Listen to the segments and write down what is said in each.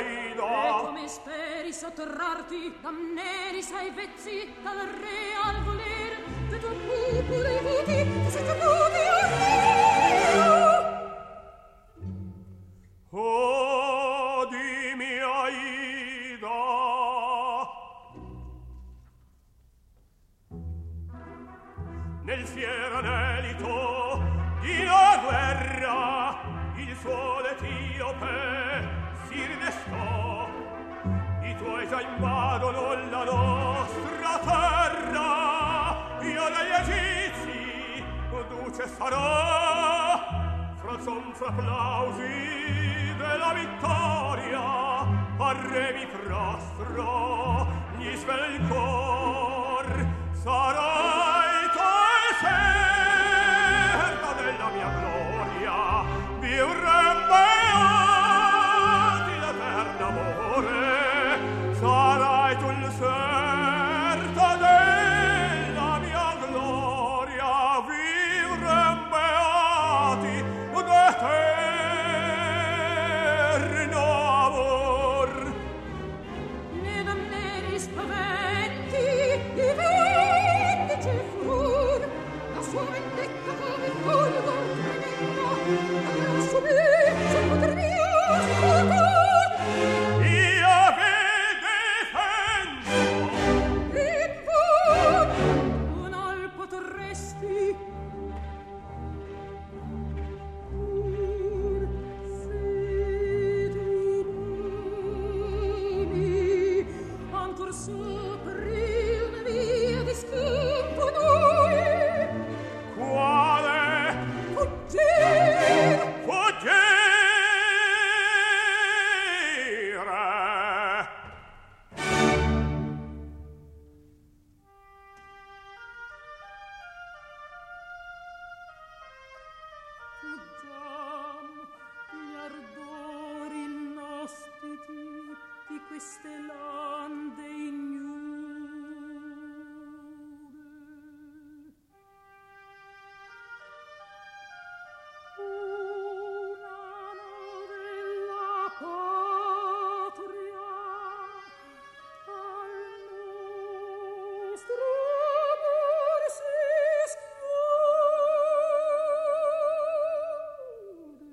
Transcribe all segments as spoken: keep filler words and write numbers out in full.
Aida. E come speri sottrarti da neri sei vezzi dal re al voler, che tu pure i voti sei tornuti a Oh, dimmi Aida, nel fiero anelito di la guerra il suolo etiope si ridestò, i tuoi già invadono la nostra terra, io degli egizi duce sarò, fra sonfra applausi della vittoria a re mi prostro, gli svela il cor, sarai tu serva della mia gloria, vivremmo di l'eterno amore, sarai tu il serva della mia gloria, vivremmo d'eterno amor. Ne da neri spaventi i venti ci fur, la sua vendetta come fulgo tremenda, la sua mente poter mio sfuggò. Io vi difendo. In vur, un alpo torresti, ancor sopri una via di scampo noi. Quale? Fuggire! Fuggire! Fuggiam gli ardori innospiti di queste lande ignure. Una novella patria al nostro amor si schiude.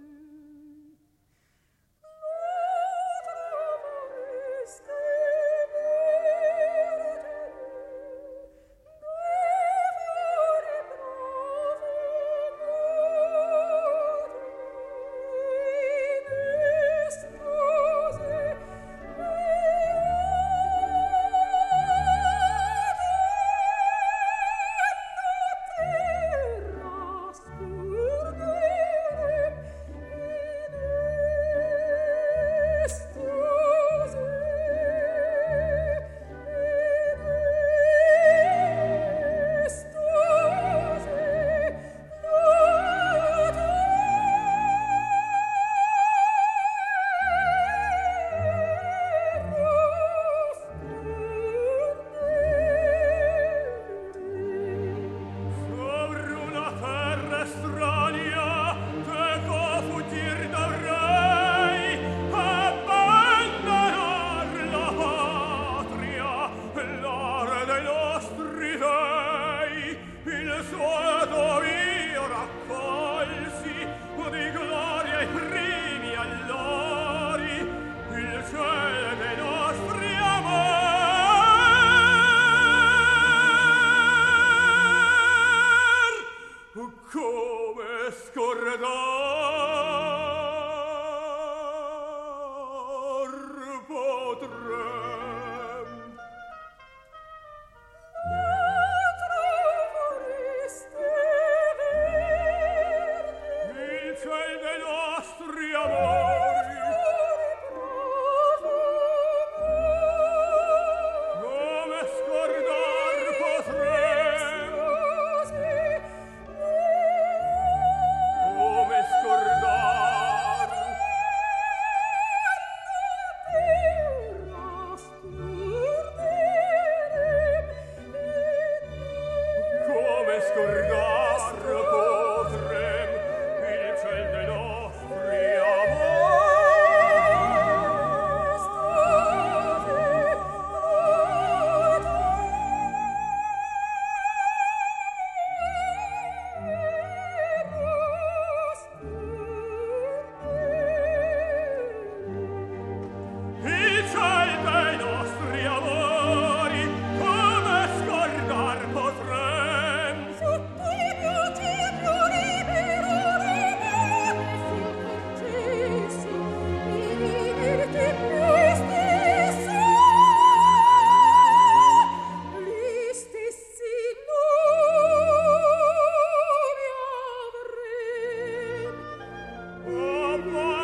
scordar potrem il ciel dei nostri amori. vuoi